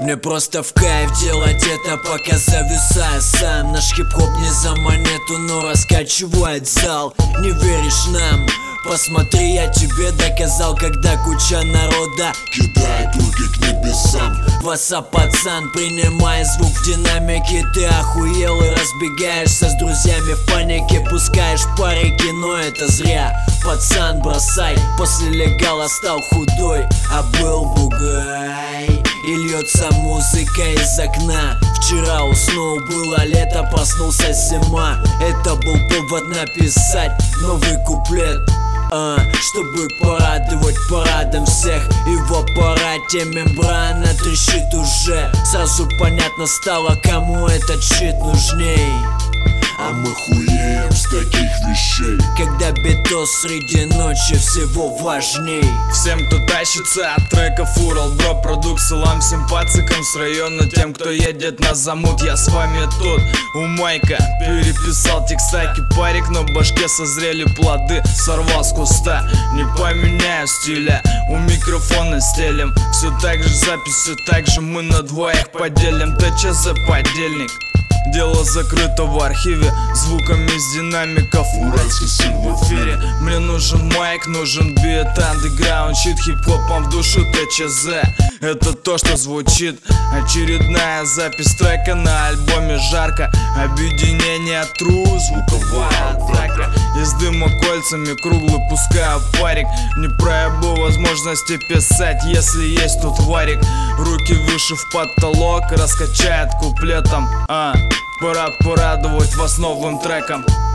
Мне просто в кайф делать это, пока зависаю сам. Наш хип-хоп не за монету, но раскачивает зал. Не веришь нам? Посмотри, я тебе доказал, когда куча народа кидает руки к небесам. Васа, пацан, принимай звук в динамике. Ты охуел и разбегаешься с друзьями в панике. Пускаешь парики, но это зря. Пацан, бросай, после легала стал худой, а был бугай. И льется музыка из окна. Вчера уснул, было лето, проснулся зима. Это был повод написать новый куплет, чтобы порадовать парадом всех. И в аппарате мембрана трещит уже. Сразу понятно стало, кому этот щит нужней. А мы хуеем с таких вещей, когда битос среди ночи всего важней. Всем, кто тащится от треков Урал Бро Продукт, салам всем пацикам с района, тем, кто едет на замут. Я с вами тут, у Майка переписал текста кипарик, но в башке созрели плоды, сорвал с куста. Не поменяю стиля, у микрофона стелем. Все так же запись, все так же мы на двоих поделим. ТЧЗ подельник, дело закрыто в архиве, звуками из динамиков уральский стиль в эфире. Мне нужен майк, нужен бит, андеграунд, щит, хип-хопом в душу ТЧЗ. Это то, что звучит. Очередная запись трека на альбоме жарко. Объединение тру, звуковая атака. Из дыма кольцами круглый пускаю парик. Не проебу возможности писать, если есть тут варик. Руки выше в потолок, раскачает куплетом. Пора порадовать вас новым треком.